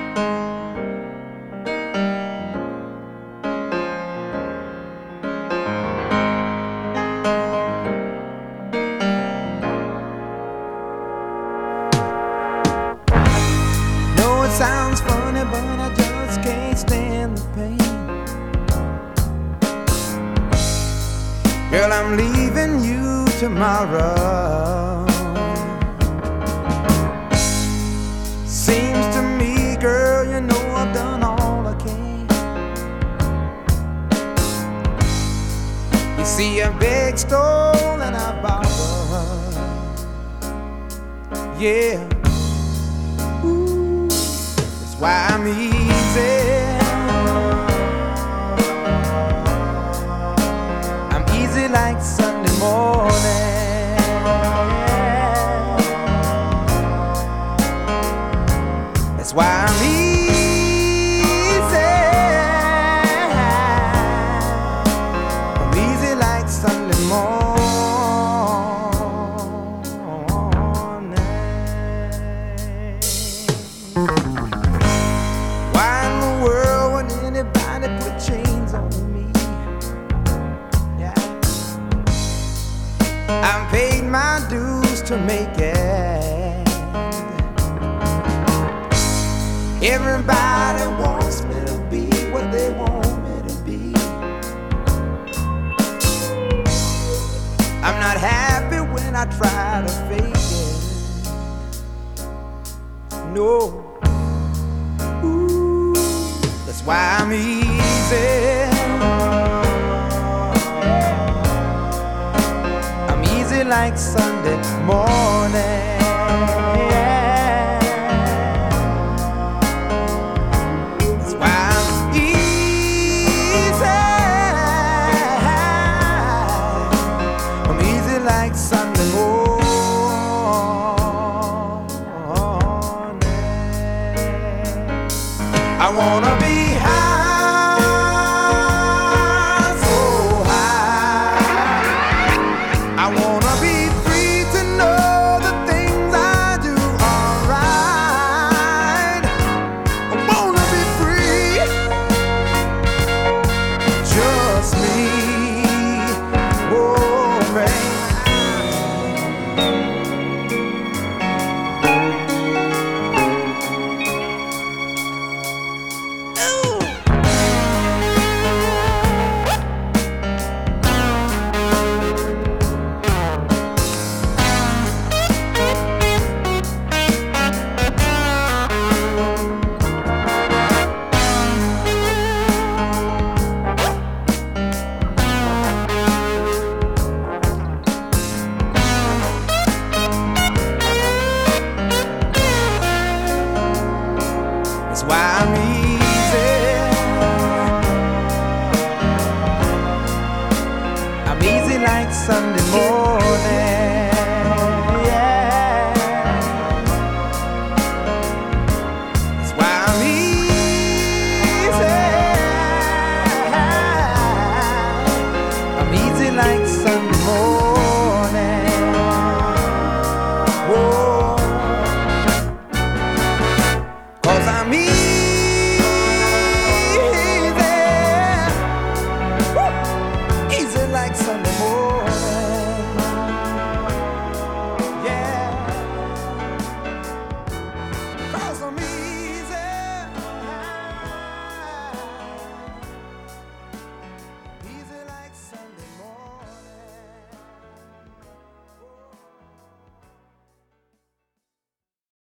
Know it sounds funny, but I just can't stand the pain. Girl, I'm leaving you tomorrow. Seems to me, girl, you know I've done all I can. You see, I beg, stole, and I borrowed. Yeah, ooh, that's why I'm easy. I'm easy like Sunday morning. That's why I'm easy. I'm easy like Sunday morning. Why in the world would anybody put chains on me? Yeah, I've paid my dues to make it. Everybody wants me to be what they want me to be. I'm not happy when I try to fake it. No. Ooh, that's why I'm easy. I'm easy like Sunday morning. Like Sunday morning, I wanna be high, so high. I wanna be free to know the things I do are right. I wanna be free, just me, oh man. That's why I'm easy. I'm easy like Sunday morning. Yeah, that's why I'm easy. I'm easy like Sunday morning. Whoa, 'cause I'm easy.